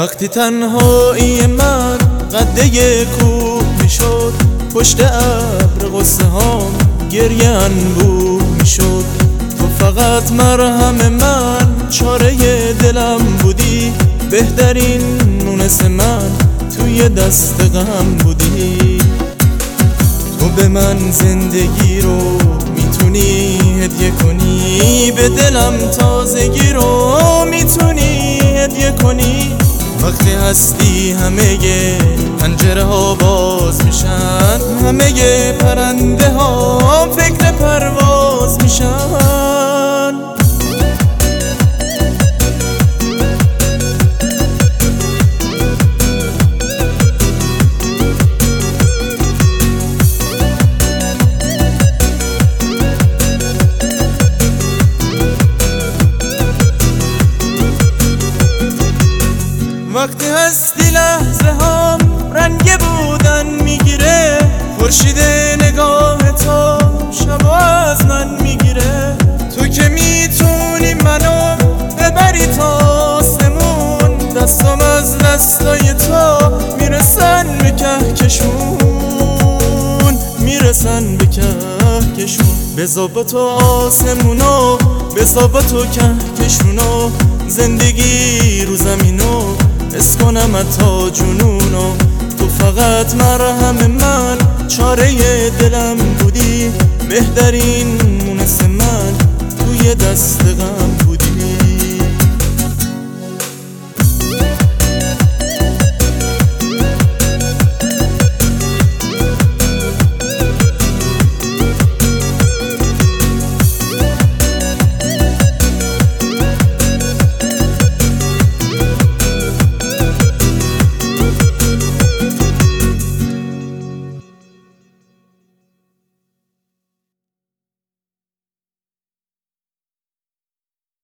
وقتی تنهایی من قده کوه میشد، پشت ابر غصه هام گریه انبوه میشد. تو فقط مرهم من، چاره دلم بودی، بهترین مونس من توی دست غم بودی. تو به من زندگی رو میتونی هدیه کنی، به دلم تازگی رو میتونی هدیه کنی. وقتی هستی همه پنجره ها باز میشن، همه پرنده ها فکر پرواز میشن. وقتی هستی لحظه هم رنگ بودن میگیره، خورشید نگاه تو شب از من میگیره. تو که میتونی منو ببری تا آسمون، دستم از دستای تو میرسن به کهکشون، میرسن به کهکشون. بذار با تو آسمونو، بذار با تو کهکشونو، زندگی رو زمینو حس کنم تا جنونو. تو فقط مرهم من، چاره دلم بودی، بهترین مونس من توی دست غم